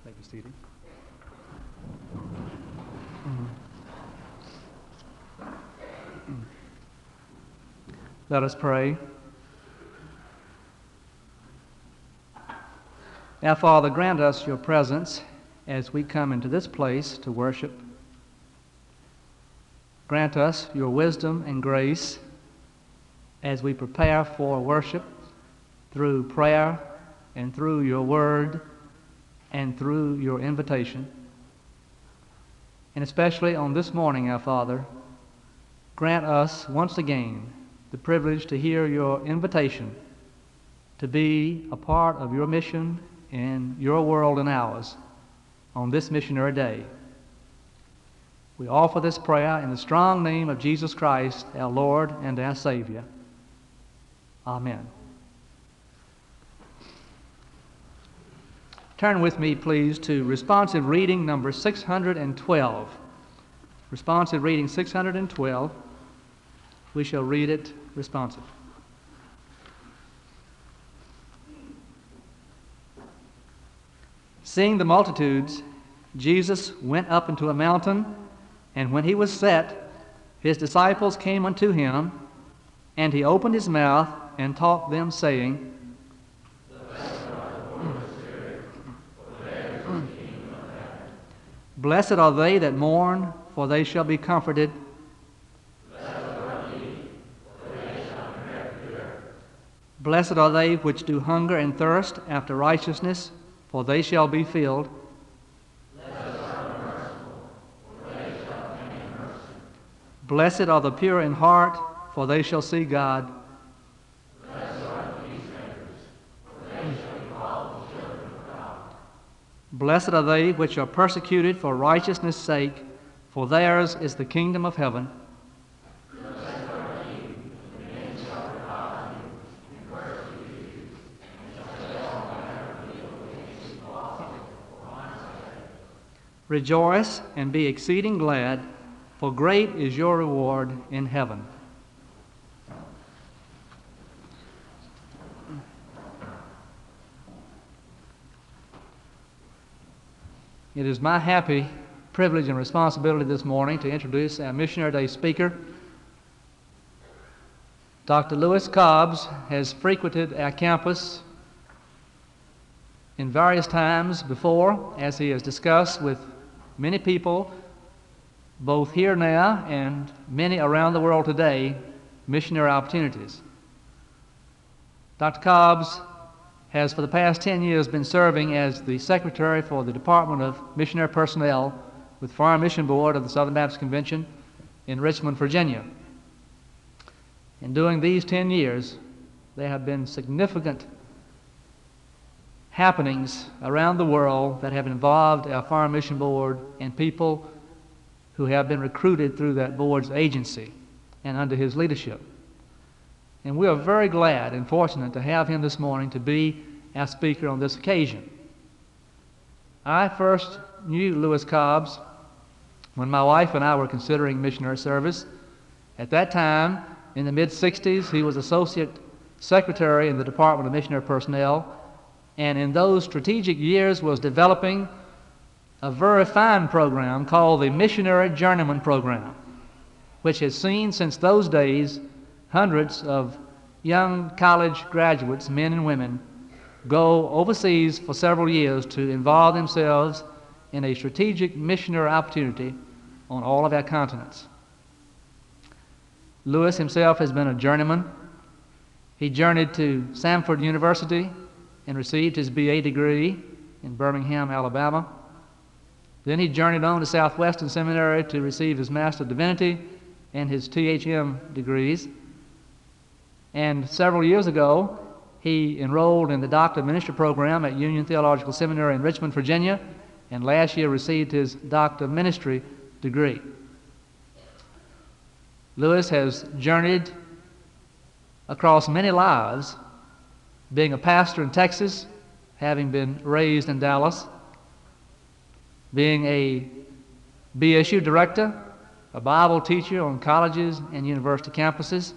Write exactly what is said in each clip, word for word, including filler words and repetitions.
May be seated. Let us pray. Now, Father, grant us your presence as we come into this place to worship. Grant us your wisdom and grace as we prepare for worship through prayer and through your word and through your invitation. And especially on this morning, our Father, grant us once again the privilege to hear your invitation to be a part of your mission in your world and ours on this missionary day. We offer this prayer in the strong name of Jesus Christ, our Lord and our Savior. Amen. Turn with me, please, to responsive reading number six hundred twelve. Responsive reading six hundred twelve. We shall read it responsive. Seeing the multitudes, Jesus went up into a mountain, and when he was set, his disciples came unto him, and he opened his mouth and taught them, saying, Blessed are they that mourn, for they shall be comforted. Blessed are they which do hunger and thirst after righteousness, for they shall be filled. Blessed are the pure in heart, for they shall see God. Blessed are they which are persecuted for righteousness' sake, for theirs is the kingdom of heaven. Rejoice and be exceeding glad, for great is your reward in heaven. It is my happy privilege and responsibility this morning to introduce our Missionary Day speaker. Doctor Lewis Cobbs has frequented our campus in various times before, as he has discussed with many people, both here now and many around the world today, missionary opportunities. Doctor Cobbs has for the past ten years been serving as the Secretary for the Department of Missionary Personnel with Foreign Mission Board of the Southern Baptist Convention in Richmond, Virginia. And during these ten years, there have been significant happenings around the world that have involved our Foreign Mission Board and people who have been recruited through that board's agency and under his leadership. And we are very glad and fortunate to have him this morning to be our speaker on this occasion. I first knew Lewis Cobbs when my wife and I were considering missionary service. At that time, in the mid sixties, he was Associate Secretary in the Department of Missionary Personnel, and in those strategic years was developing a very fine program called the Missionary Journeyman Program, which has seen since those days hundreds of young college graduates, men and women, go overseas for several years to involve themselves in a strategic missionary opportunity on all of our continents. Lewis himself has been a journeyman. He journeyed to Samford University and received his B A degree in Birmingham, Alabama. Then he journeyed on to Southwestern Seminary to receive his Master of Divinity and his T H M degrees. And several years ago, he enrolled in the Doctor of Ministry program at Union Theological Seminary in Richmond, Virginia, and last year received his Doctor of Ministry degree. Lewis has journeyed across many lives, being a pastor in Texas, having been raised in Dallas, being a B S U director, a Bible teacher on colleges and university campuses,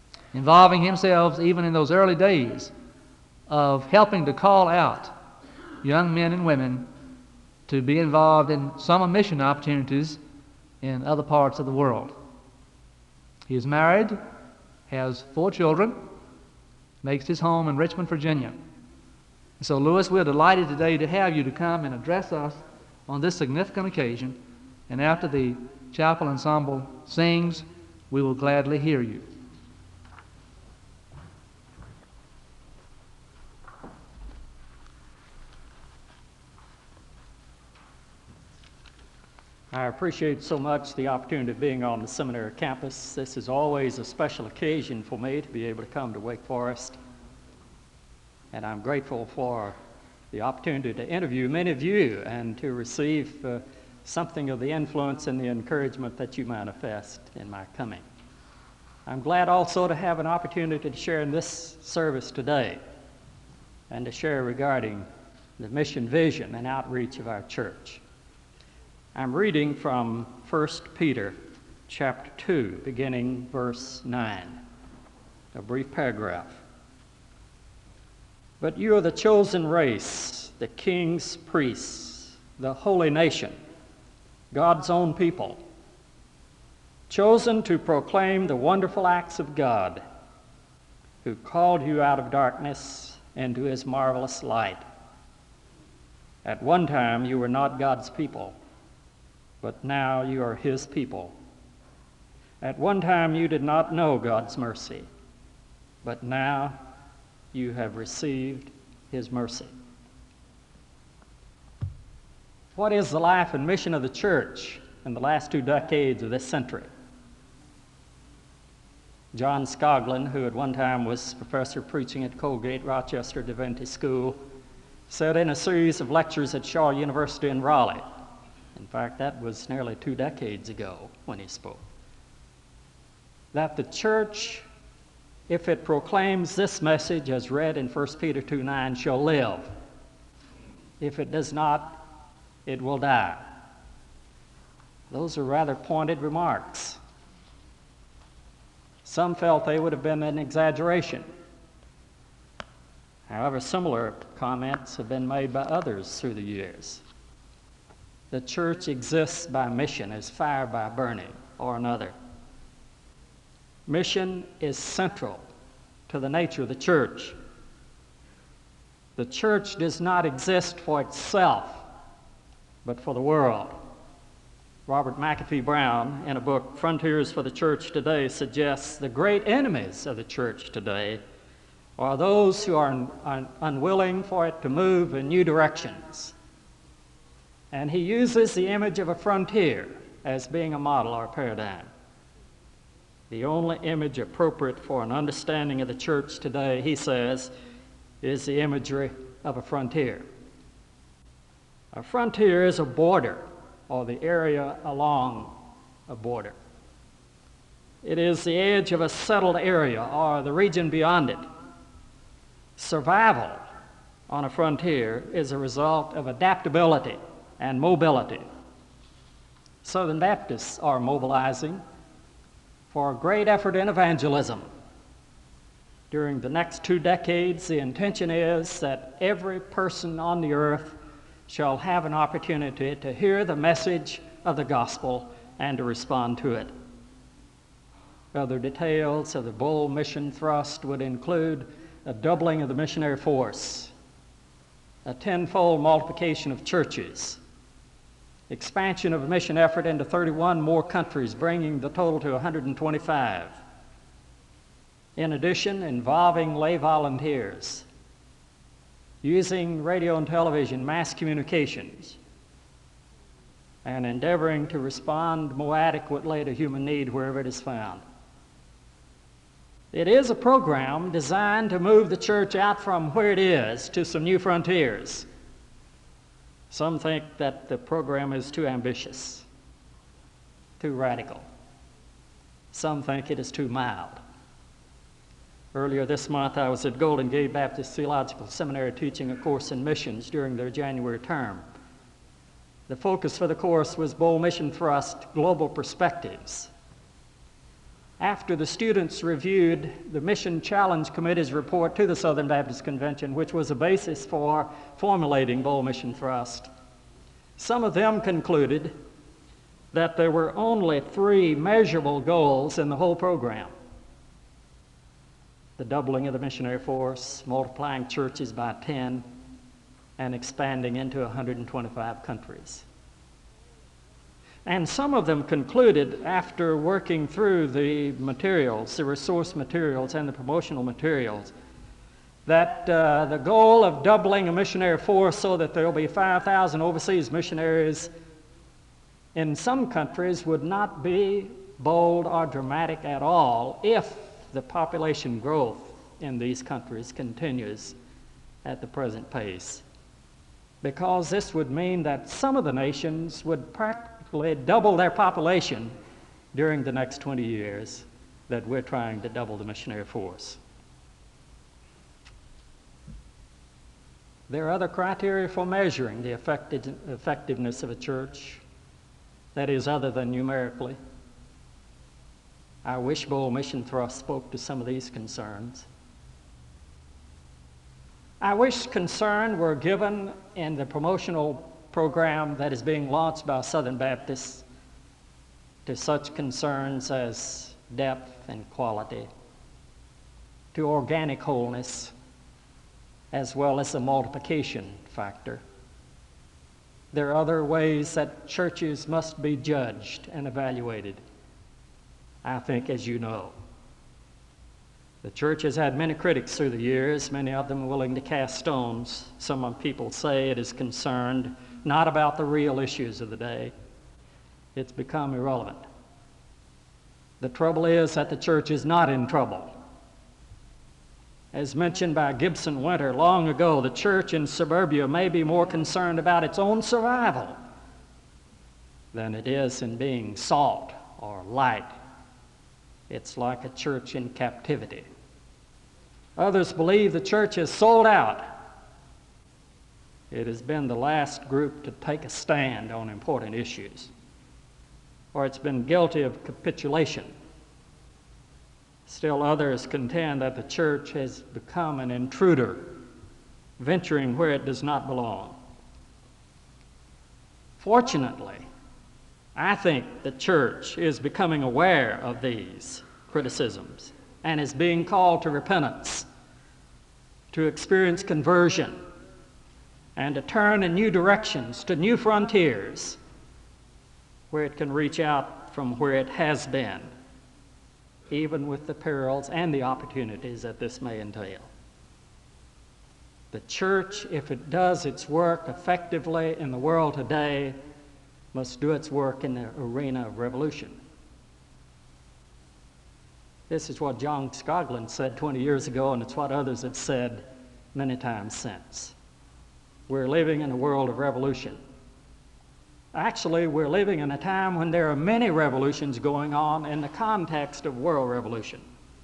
involving himself even in those early days of helping to call out young men and women to be involved in summer mission opportunities in other parts of the world. He is married, has four children, makes his home in Richmond, Virginia. So, Louis, we're delighted today to have you to come and address us on this significant occasion, and after the chapel ensemble sings, we will gladly hear you. I appreciate so much the opportunity of being on the seminary campus. This is always a special occasion for me to be able to come to Wake Forest. And I'm grateful for the opportunity to interview many of you and to receive uh, something of the influence and the encouragement that you manifest in my coming. I'm glad also to have an opportunity to share in this service today and to share regarding the mission vision and outreach of our church. I'm reading from First Peter chapter two, beginning verse nine, a brief paragraph. But you are the chosen race, the king's priests, the holy nation, God's own people, chosen to proclaim the wonderful acts of God, who called you out of darkness into his marvelous light. At one time you were not God's people, but now you are his people. At one time you did not know God's mercy, but now you have received his mercy. What is the life and mission of the church in the last two decades of this century? John Scoglin, who at one time was professor preaching at Colgate Rochester Divinity School, said in a series of lectures at Shaw University in Raleigh, in fact, that was nearly two decades ago when he spoke, that the church, if it proclaims this message as read in First Peter two nine, shall live. If it does not, it will die. Those are rather pointed remarks. Some felt they would have been an exaggeration. However, similar comments have been made by others through the years. The church exists by mission, as fire by burning, or another. Mission is central to the nature of the church. The church does not exist for itself, but for the world. Robert McAfee Brown, in a book, Frontiers for the Church Today, suggests the great enemies of the church today are those who are un- un- unwilling for it to move in new directions. And he uses the image of a frontier as being a model or a paradigm. The only image appropriate for an understanding of the church today, he says, is the imagery of a frontier. A frontier is a border, or the area along a border. It is the edge of a settled area, or the region beyond it. Survival on a frontier is a result of adaptability and mobility. Southern Baptists are mobilizing for a great effort in evangelism. During the next two decades, the intention is that every person on the earth shall have an opportunity to hear the message of the gospel and to respond to it. Other details of the bold mission thrust would include a doubling of the missionary force, a tenfold multiplication of churches, expansion of a mission effort into thirty-one more countries, bringing the total to one hundred twenty-five. In addition, involving lay volunteers, using radio and television, mass communications, and endeavoring to respond more adequately to human need wherever it is found. It is a program designed to move the church out from where it is to some new frontiers. Some think that the program is too ambitious, too radical. Some think it is too mild. Earlier this month, I was at Golden Gate Baptist Theological Seminary teaching a course in missions during their January term. The focus for the course was Bold Mission Thrust, Global Perspectives. after the students reviewed the Mission Challenge Committee's report to the Southern Baptist Convention, which was a basis for formulating Bold Mission Thrust, some of them concluded that there were only three measurable goals in the whole program: the doubling of the missionary force, multiplying churches by ten, and expanding into one hundred twenty-five countries. And some of them concluded, after working through the materials, the resource materials and the promotional materials, that uh, the goal of doubling a missionary force so that there will be five thousand overseas missionaries in some countries would not be bold or dramatic at all if the population growth in these countries continues at the present pace, because this would mean that some of the nations would practically double their population during the next twenty years that we're trying to double the missionary force. There are other criteria for measuring the effective, effectiveness of a church, that is, other than numerically. I wish Bold Mission Thrust spoke to some of these concerns. I wish concern were given in the promotional program that is being launched by Southern Baptists to such concerns as depth and quality, to organic wholeness, as well as the multiplication factor. There are other ways that churches must be judged and evaluated, I think, as you know. The church has had many critics through the years, many of them willing to cast stones. Some people say it is concerned not about the real issues of the day. It's become irrelevant. The trouble is that the church is not in trouble. As mentioned by Gibson Winter long ago, the church in suburbia may be more concerned about its own survival than it is in being salt or light. It's like a church in captivity. Others believe the church has sold out. It has been the last group to take a stand on important issues, or it's been guilty of capitulation. Still others contend that the church has become an intruder, venturing where it does not belong. Fortunately, I think the church is becoming aware of these criticisms and is being called to repentance, to experience conversion, and to turn in new directions, to new frontiers, where it can reach out from where it has been, even with the perils and the opportunities that this may entail. The church, if it does its work effectively in the world today, must do its work in the arena of revolution. This is what John Scogland said twenty years ago, and it's what others have said many times since. We're living in a world of revolution. Actually, we're living in a time when there are many revolutions going on in the context of world revolution.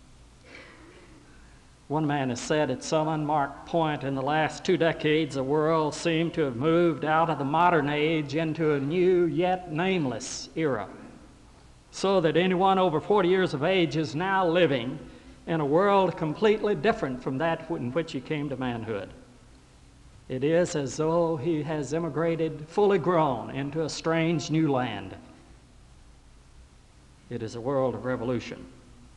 One man has said at some unmarked point in the last two decades, the world seemed to have moved out of the modern age into a new yet nameless era, so that anyone over forty years of age is now living in a world completely different from that in which he came to manhood. It is as though he has immigrated fully grown into a strange new land. It is a world of revolution.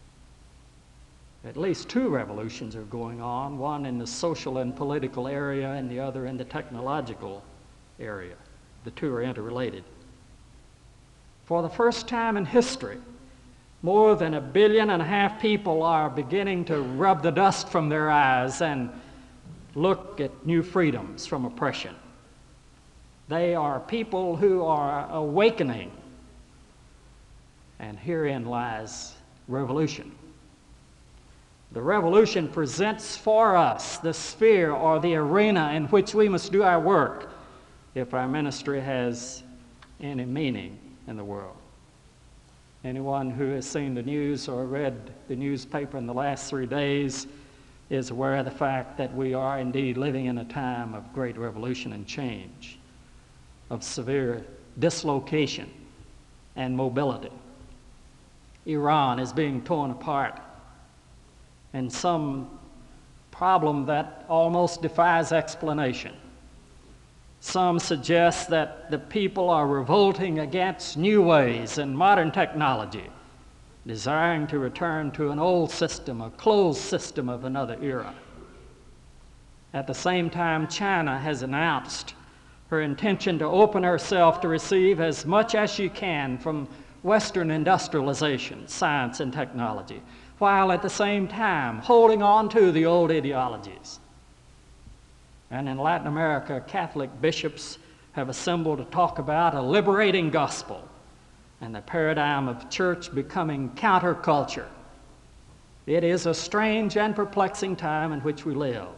At least two revolutions are going on, one in the social and political area and the other in the technological area. The two are interrelated. For the first time in history, more than a billion and a half people are beginning to rub the dust from their eyes and look at new freedoms from oppression. They are people who are awakening, and herein lies revolution. The revolution presents for us the sphere or the arena in which we must do our work if our ministry has any meaning in the world. Anyone who has seen the news or read the newspaper in the last three days is aware of the fact that we are indeed living in a time of great revolution and change, of severe dislocation and mobility. Iran is being torn apart, and some problem that almost defies explanation. Some suggest that the people are revolting against new ways and modern technology, desiring to return to an old system, a closed system of another era. At the same time, China has announced her intention to open herself to receive as much as she can from Western industrialization, science, and technology, while at the same time holding on to the old ideologies. And in Latin America, Catholic bishops have assembled to talk about a liberating gospel and the paradigm of church becoming counterculture. It is a strange and perplexing time in which we live.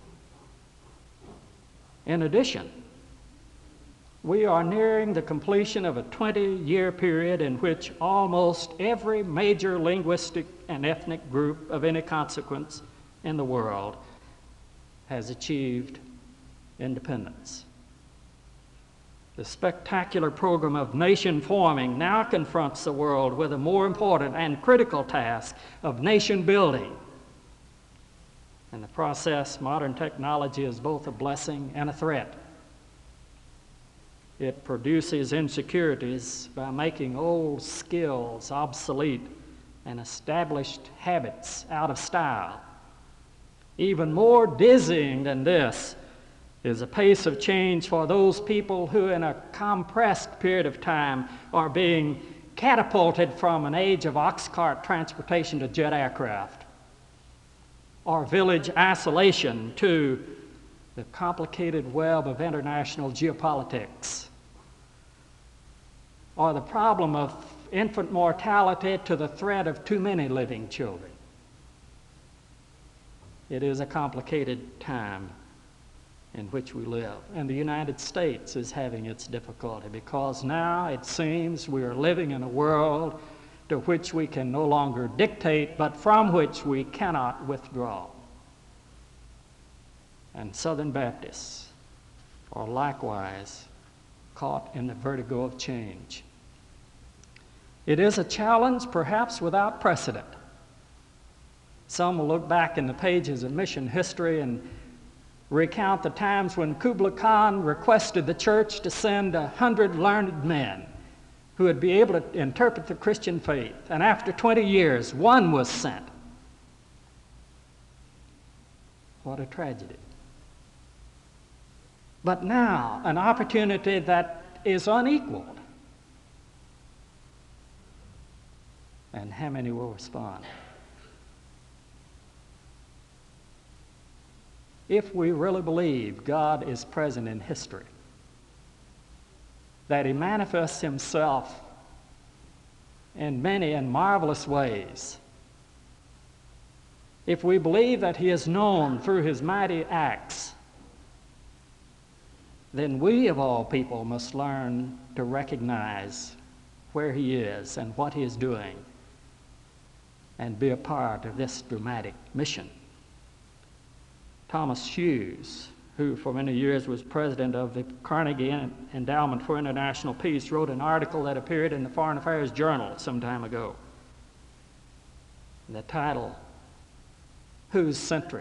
In addition, we are nearing the completion of a twenty-year period in which almost every major linguistic and ethnic group of any consequence in the world has achieved independence. The spectacular program of nation forming now confronts the world with a more important and critical task of nation building. In the process, modern technology is both a blessing and a threat. It produces insecurities by making old skills obsolete and established habits out of style. Even more dizzying than this is the pace of change for those people who in a compressed period of time are being catapulted from an age of ox cart transportation to jet aircraft, or village isolation to the complicated web of international geopolitics, or the problem of infant mortality to the threat of too many living children. It is a complicated time in which we live. And the United States is having its difficulty because now it seems we are living in a world to which we can no longer dictate, but from which we cannot withdraw. And Southern Baptists are likewise caught in the vertigo of change. It is a challenge perhaps without precedent. Some will look back in the pages of mission history and recount the times when Kublai Khan requested the church to send a hundred learned men who would be able to interpret the Christian faith. And after twenty years, one was sent. What a tragedy. But now, an opportunity that is unequaled. And how many will respond? If we really believe God is present in history, that He manifests Himself in many and marvelous ways, if we believe that He is known through His mighty acts, then we of all people must learn to recognize where He is and what He is doing and be a part of this dramatic mission. Thomas Hughes, who for many years was president of the Carnegie Endowment for International Peace, wrote an article that appeared in the Foreign Affairs Journal some time ago. The title, Whose Century?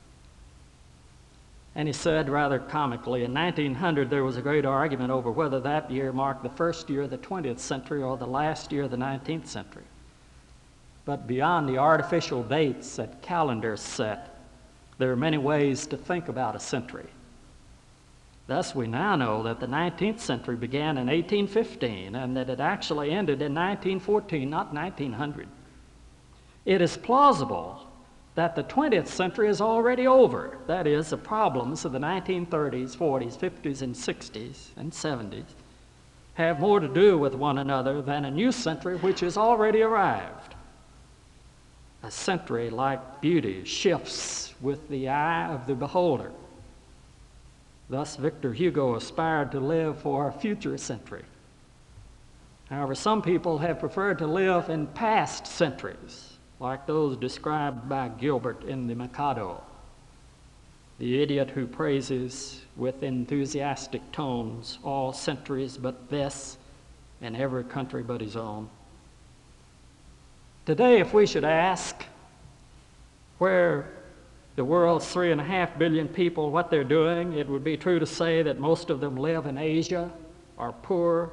And he said rather comically, in nineteen hundred there was a great argument over whether that year marked the first year of the twentieth century or the last year of the nineteenth century. But beyond the artificial dates that calendars set, there are many ways to think about a century. Thus, we now know that the nineteenth century began in eighteen fifteen and that it actually ended in nineteen fourteen, not nineteen hundred. It is plausible that the twentieth century is already over. That is, the problems of the nineteen thirties, forties, fifties, and sixties, and seventies have more to do with one another than a new century which has already arrived. A century, like beauty, shifts with the eye of the beholder. Thus, Victor Hugo aspired to live for a future century. However, some people have preferred to live in past centuries, like those described by Gilbert in The Mikado, the idiot who praises with enthusiastic tones all centuries but this, and every country but his own. Today, if we should ask where the world's three and a half billion people, what they're doing, it would be true to say that most of them live in Asia, are poor,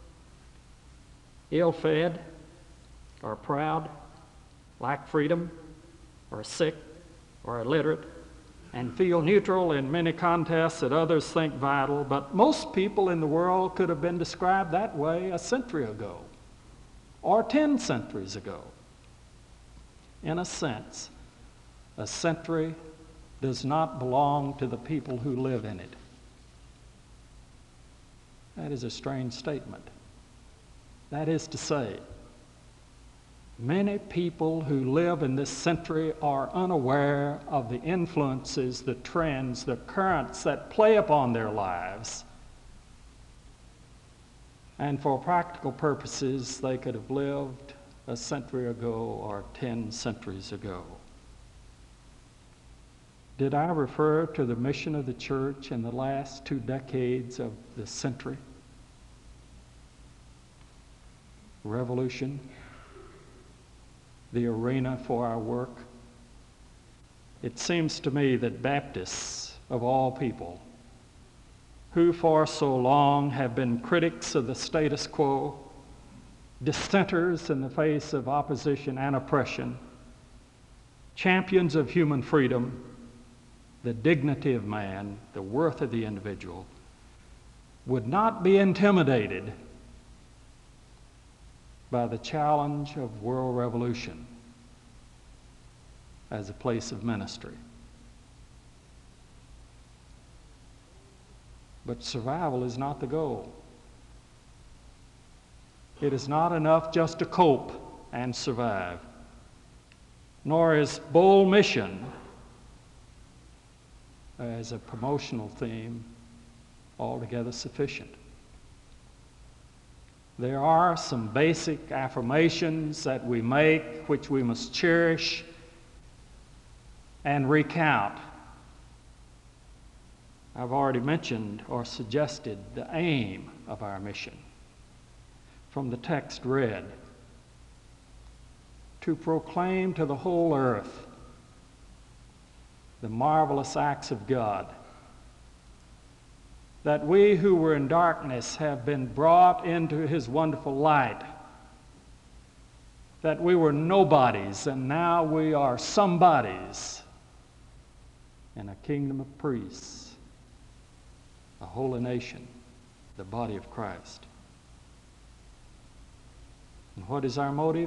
ill-fed, are proud, lack freedom, are sick, or illiterate, and feel neutral in many contests that others think vital. But most people in the world could have been described that way a century ago, or ten centuries ago. In a sense, a century does not belong to the people who live in it. That is a strange statement. That is to say, many people who live in this century are unaware of the influences, the trends, the currents that play upon their lives. And for practical purposes, they could have lived a century ago or ten centuries ago. Did I refer to the mission of the church in the last two decades of the century? Revolution, the arena for our work. It seems to me that Baptists, of all people, who for so long have been critics of the status quo, dissenters in the face of opposition and oppression, champions of human freedom, the dignity of man, the worth of the individual, would not be intimidated by the challenge of world revolution as a place of ministry. But survival is not the goal. It is not enough just to cope and survive, nor is bold mission as a promotional theme altogether sufficient. There are some basic affirmations that we make which we must cherish and recount. I've already mentioned or suggested the aim of our mission from the text read: to proclaim to the whole earth the marvelous acts of God, that we who were in darkness have been brought into his wonderful light, that we were nobodies and now we are somebodies in a kingdom of priests, a holy nation, the body of Christ. And what is our motive?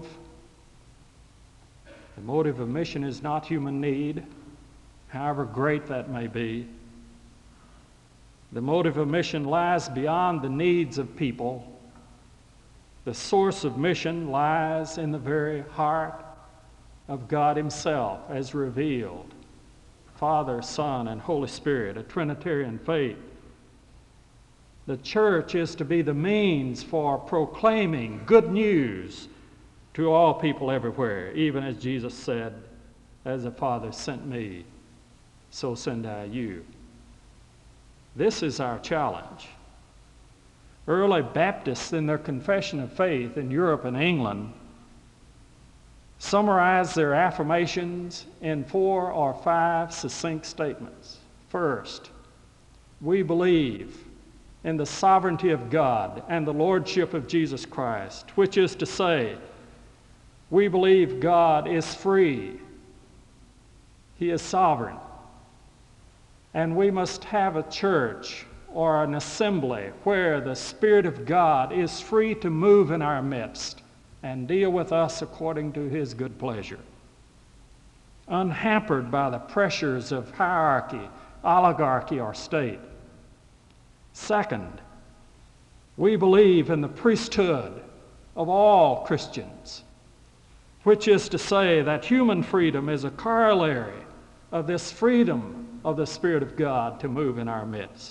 The motive of mission is not human need, however great that may be. The motive of mission lies beyond the needs of people. The source of mission lies in the very heart of God himself as revealed. Father, Son, and Holy Spirit, a Trinitarian faith. The church is to be the means for proclaiming good news to all people everywhere, even as Jesus said, "As the Father sent me, so send I you." This is our challenge. Early Baptists in their confession of faith in Europe and England summarized their affirmations in four or five succinct statements. First, we believe in the sovereignty of God and the lordship of Jesus Christ, which is to say, we believe God is free. He is sovereign. And we must have a church or an assembly where the Spirit of God is free to move in our midst and deal with us according to his good pleasure, unhampered by the pressures of hierarchy, oligarchy, or state. Second, we believe in the priesthood of all Christians, which is to say that human freedom is a corollary of this freedom of the Spirit of God to move in our midst.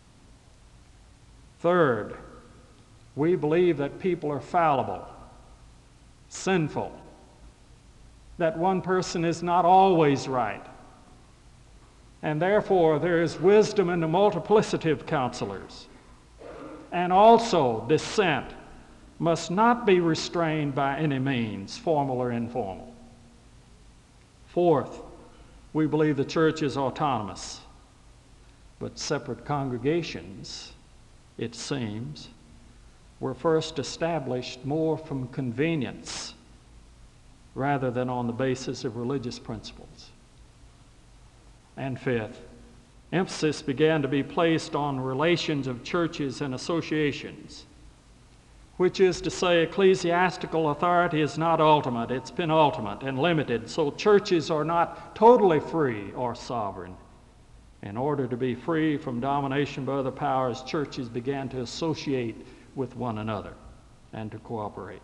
Third, we believe that people are fallible, sinful, that one person is not always right, and therefore there is wisdom in the multiplicity of counselors, and also dissent must not be restrained by any means, formal or informal. Fourth, we believe the church is autonomous, but separate congregations, it seems, were first established more from convenience rather than on the basis of religious principles. And fifth, emphasis began to be placed on relations of churches and associations, which is to say ecclesiastical authority is not ultimate, it's penultimate and limited, so churches are not totally free or sovereign. In order to be free from domination by other powers, churches began to associate with one another and to cooperate.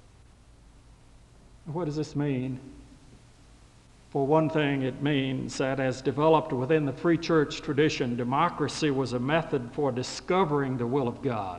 What does this mean? For one thing, it means that as developed within the free church tradition, democracy was a method for discovering the will of God.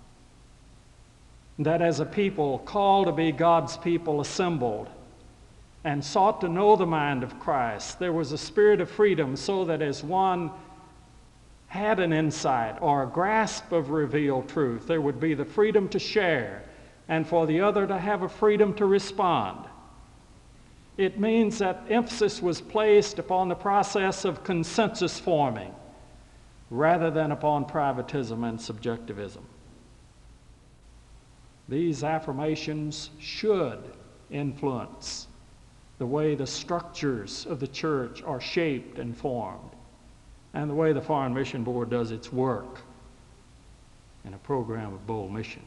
That as a people called to be God's people assembled and sought to know the mind of Christ, there was a spirit of freedom so that as one had an insight or a grasp of revealed truth, there would be the freedom to share and for the other to have a freedom to respond. It means that emphasis was placed upon the process of consensus forming rather than upon privatism and subjectivism. These affirmations should influence the way the structures of the church are shaped and formed, and the way the Foreign Mission Board does its work in a program of bold mission.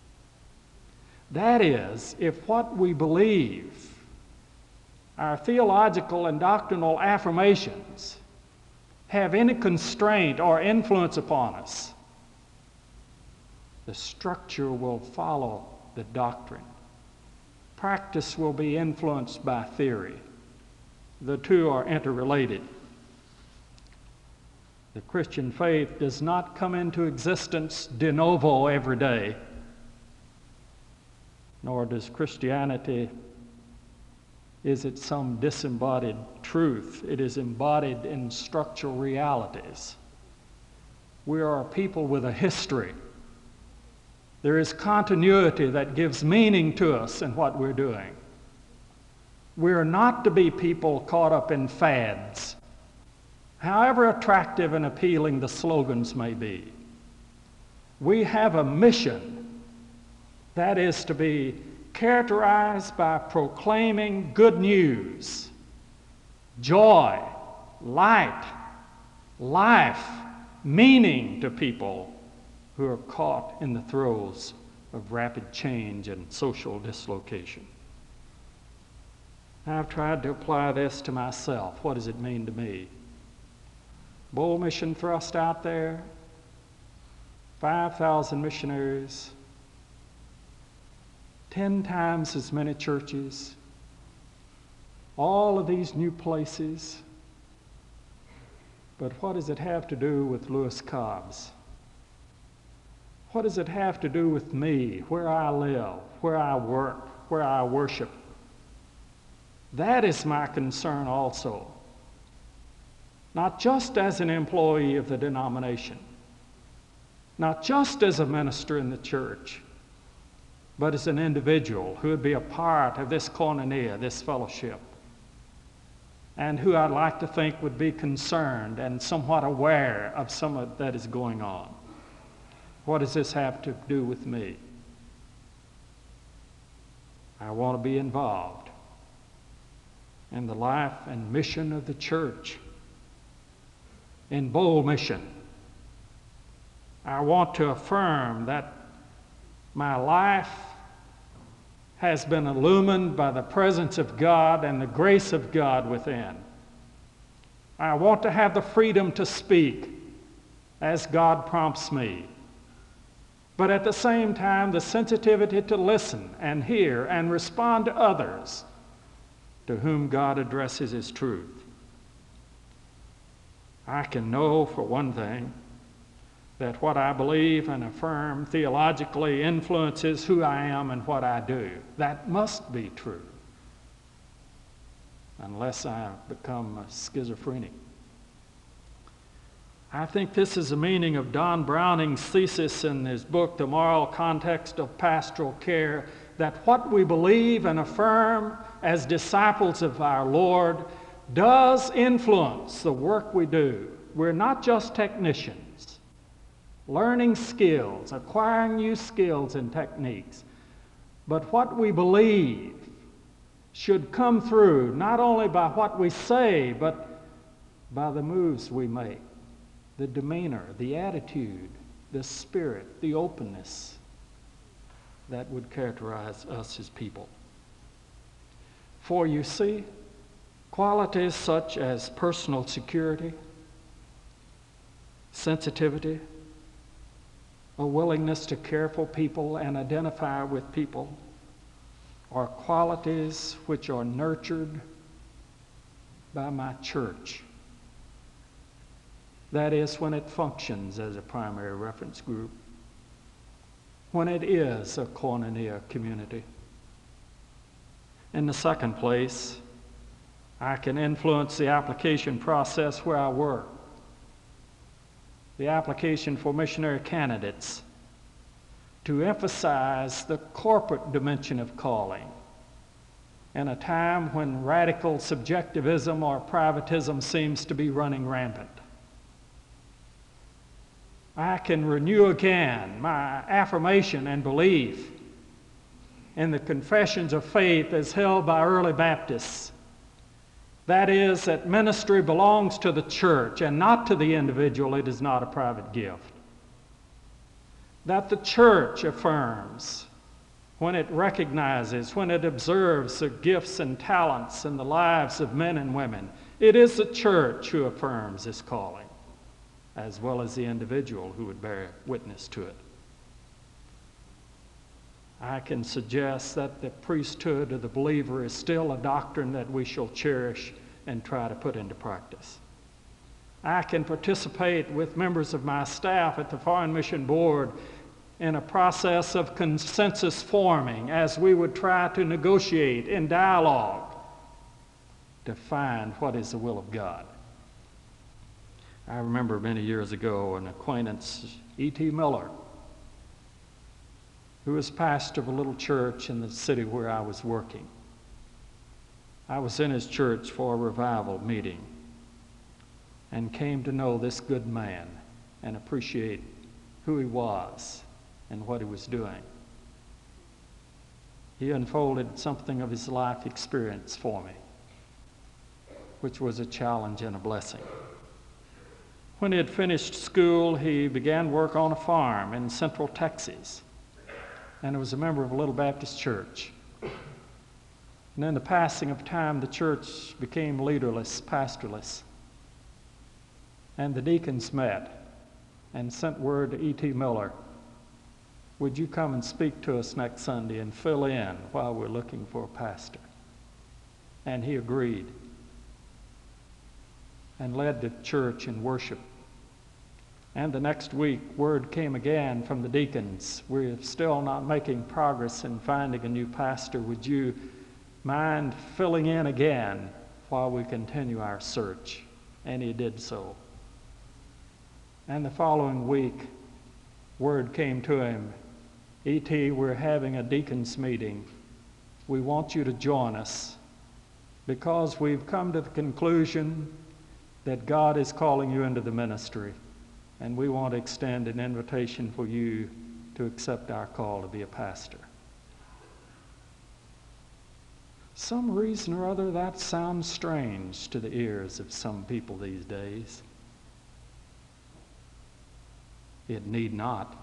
That is, if what we believe, our theological and doctrinal affirmations, have any constraint or influence upon us, the structure will follow the doctrine. Practice will be influenced by theory. The two are interrelated. The Christian faith does not come into existence de novo every day, nor does Christianity, is it some disembodied truth. It is embodied in structural realities. We are a people with a history. There is continuity that gives meaning to us in what we're doing. We are not to be people caught up in fads, however attractive and appealing the slogans may be. We have a mission that is to be characterized by proclaiming good news, joy, light, life, meaning to people who are caught in the throes of rapid change and social dislocation. I've tried to apply this to myself. What does it mean to me? Bold mission thrust out there, five thousand missionaries, ten times as many churches, all of these new places. But what does it have to do with Lewis Cobbs? What does it have to do with me, where I live, where I work, where I worship? That is my concern also. Not just as an employee of the denomination, not just as a minister in the church, but as an individual who would be a part of this koinonia, this fellowship, and who I'd like to think would be concerned and somewhat aware of some of that is going on. What does this have to do with me? I want to be involved in the life and mission of the church, in bold mission. I want to affirm that my life has been illumined by the presence of God and the grace of God within. I want to have the freedom to speak as God prompts me, but at the same time, the sensitivity to listen and hear and respond to others to whom God addresses His truth. I can know, for one thing, that what I believe and affirm theologically influences who I am and what I do. That must be true, unless I become a schizophrenic. I think this is the meaning of Don Browning's thesis in his book, The Moral Context of Pastoral Care, that what we believe and affirm as disciples of our Lord does influence the work we do. We're not just technicians, learning skills, acquiring new skills and techniques, but what we believe should come through not only by what we say, but by the moves we make, the demeanor, the attitude, the spirit, the openness that would characterize us as people. For you see, qualities such as personal security, sensitivity, a willingness to care for people and identify with people are qualities which are nurtured by my church. That is, when it functions as a primary reference group, when it is a koinonia community. In the second place, I can influence the application process where I work. The application for missionary candidates to emphasize the corporate dimension of calling in a time when radical subjectivism or privatism seems to be running rampant. I can renew again my affirmation and belief in the confessions of faith as held by early Baptists. That is, that ministry belongs to the church and not to the individual. It is not a private gift. That the church affirms when it recognizes, when it observes the gifts and talents in the lives of men and women. It is the church who affirms this calling, as well as the individual who would bear witness to it. I can suggest that the priesthood of the believer is still a doctrine that we shall cherish and try to put into practice. I can participate with members of my staff at the Foreign Mission Board in a process of consensus forming as we would try to negotiate in dialogue to find what is the will of God. I remember many years ago an acquaintance, E T Miller, who was pastor of a little church in the city where I was working. I was in his church for a revival meeting and came to know this good man and appreciate who he was and what he was doing. He unfolded something of his life experience for me, which was a challenge and a blessing. When he had finished school, he began work on a farm in central Texas, and he was a member of a little Baptist church. And in the passing of time, the church became leaderless, pastorless. And the deacons met and sent word to E T Miller, would you come and speak to us next Sunday and fill in while we're looking for a pastor? And he agreed and led the church in worship. And the next week, word came again from the deacons, we're still not making progress in finding a new pastor. Would you mind filling in again while we continue our search? And he did so. And the following week, word came to him, E T, we're having a deacons meeting. We want you to join us because we've come to the conclusion that God is calling you into the ministry. And we want to extend an invitation for you to accept our call to be a pastor. Some reason or other that sounds strange to the ears of some people these days. It need not.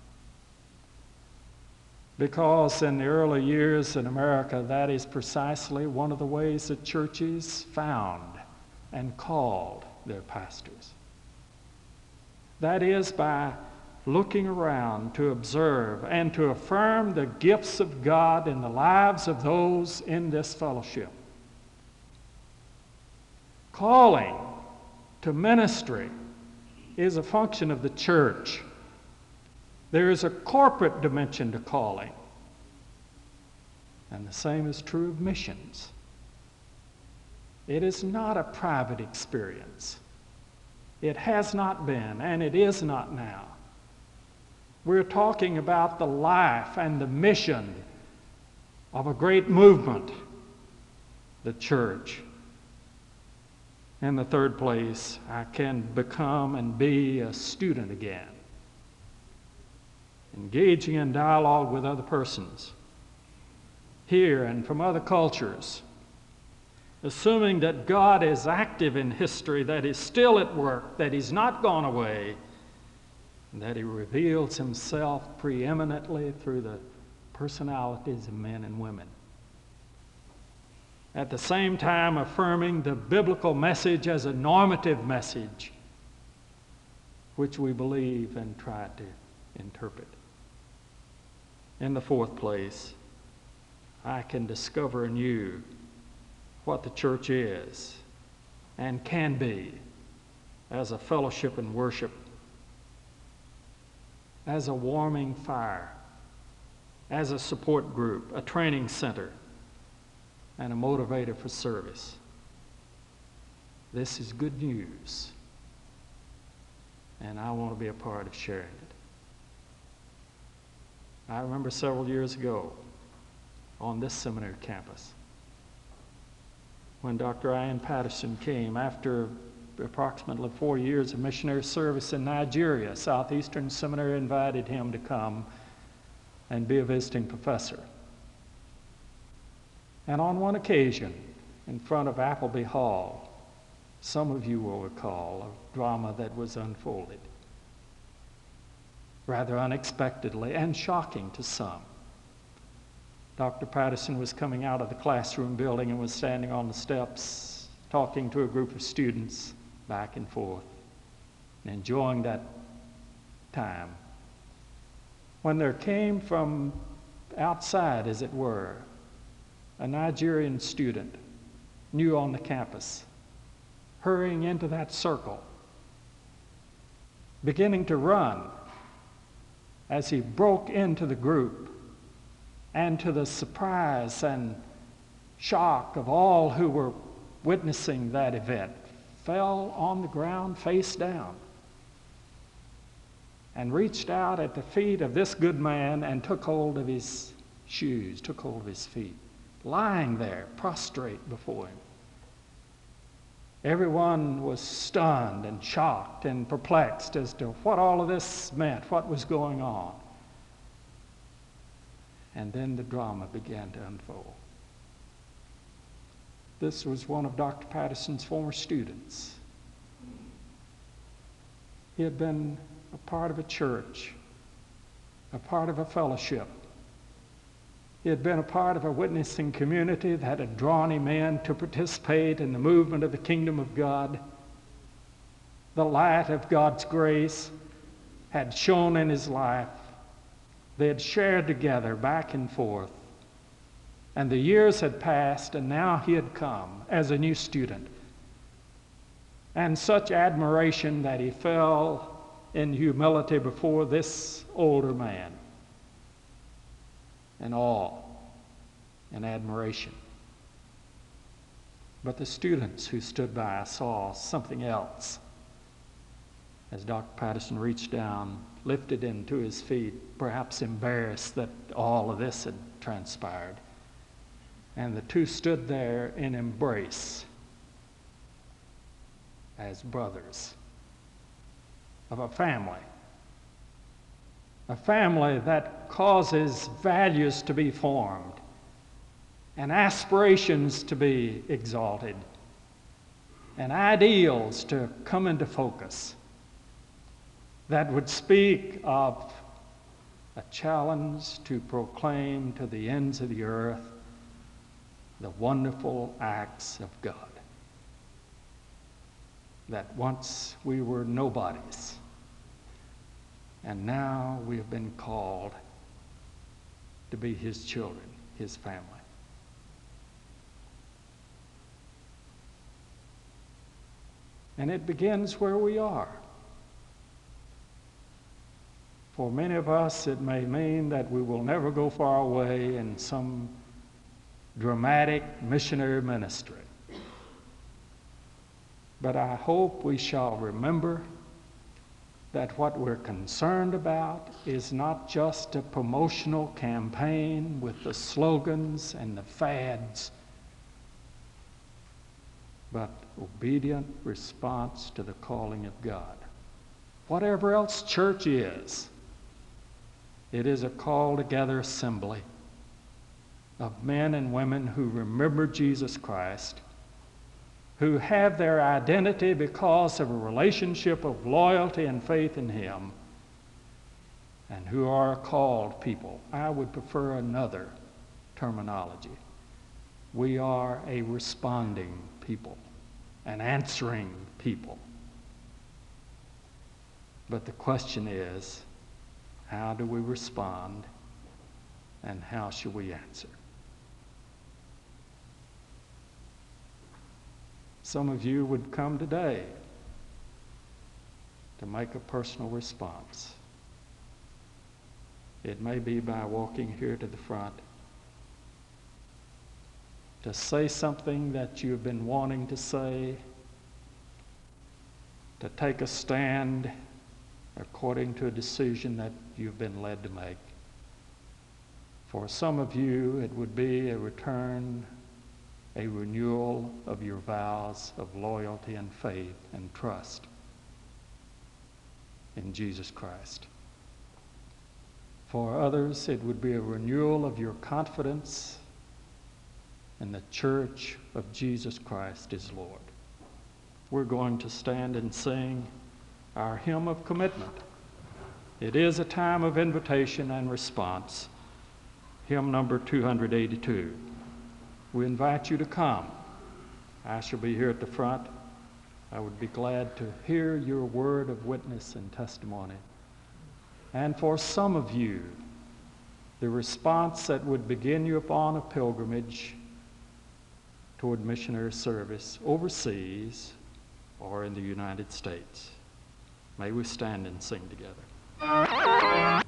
Because in the early years in America, that is precisely one of the ways that churches found and called their pastors. That is by looking around to observe and to affirm the gifts of God in the lives of those in this fellowship. Calling to ministry is a function of the church. There is a corporate dimension to calling. And the same is true of missions. It is not a private experience. It has not been, and it is not now. We're talking about the life and the mission of a great movement, the church. In the third place, I can become and be a student again, engaging in dialogue with other persons here and from other cultures, assuming that God is active in history, that He's still at work, that He's not gone away, and that He reveals Himself preeminently through the personalities of men and women. At the same time, affirming the biblical message as a normative message, which we believe and try to interpret. In the fourth place, I can discover anew what the church is and can be as a fellowship and worship, as a warming fire, as a support group, a training center, and a motivator for service. This is good news, and I want to be a part of sharing it. I remember several years ago on this seminary campus when Doctor Ian Patterson came after approximately four years of missionary service in Nigeria. Southeastern Seminary invited him to come and be a visiting professor. And on one occasion, in front of Appleby Hall, some of you will recall a drama that was unfolded, rather unexpectedly and shocking to some. Doctor Patterson was coming out of the classroom building and was standing on the steps talking to a group of students back and forth and enjoying that time, when there came from outside, as it were, a Nigerian student, new on the campus, hurrying into that circle, beginning to run as he broke into the group, and to the surprise and shock of all who were witnessing that event, fell on the ground face down and reached out at the feet of this good man and took hold of his shoes, took hold of his feet, lying there prostrate before him. Everyone was stunned and shocked and perplexed as to what all of this meant, what was going on. And then the drama began to unfold. This was one of Doctor Patterson's former students. He had been a part of a church, a part of a fellowship. He had been a part of a witnessing community that had drawn him in to participate in the movement of the kingdom of God. The light of God's grace had shone in his life. They had shared together back and forth. And the years had passed, and now he had come as a new student. And such admiration that he fell in humility before this older man, and awe and admiration. But the students who stood by saw something else. As Doctor Patterson reached down, lifted him to his feet, perhaps embarrassed that all of this had transpired. And the two stood there in embrace as brothers of a family. A family that causes values to be formed and aspirations to be exalted and ideals to come into focus that would speak of a challenge to proclaim to the ends of the earth the wonderful acts of God. That once we were nobodies, and now we have been called to be His children, His family. And it begins where we are. For many of us, it may mean that we will never go far away in some dramatic missionary ministry. But I hope we shall remember that what we're concerned about is not just a promotional campaign with the slogans and the fads, but obedient response to the calling of God. Whatever else church is, it is a call together assembly of men and women who remember Jesus Christ, who have their identity because of a relationship of loyalty and faith in Him, and who are a called people. I would prefer another terminology. We are a responding people, an answering people. But the question is, how do we respond, and how should we answer? Some of you would come today to make a personal response. It may be by walking here to the front to say something that you've been wanting to say, to take a stand according to a decision that you've been led to make. For some of you, it would be a return, a renewal of your vows of loyalty and faith and trust in Jesus Christ. For others, it would be a renewal of your confidence in the church of Jesus Christ is Lord. We're going to stand and sing our hymn of commitment. It is a time of invitation and response. Hymn number two eighty-two. We invite you to come. I shall be here at the front. I would be glad to hear your word of witness and testimony. And for some of you, the response that would begin you upon a pilgrimage toward missionary service overseas or in the United States. May we stand and sing together.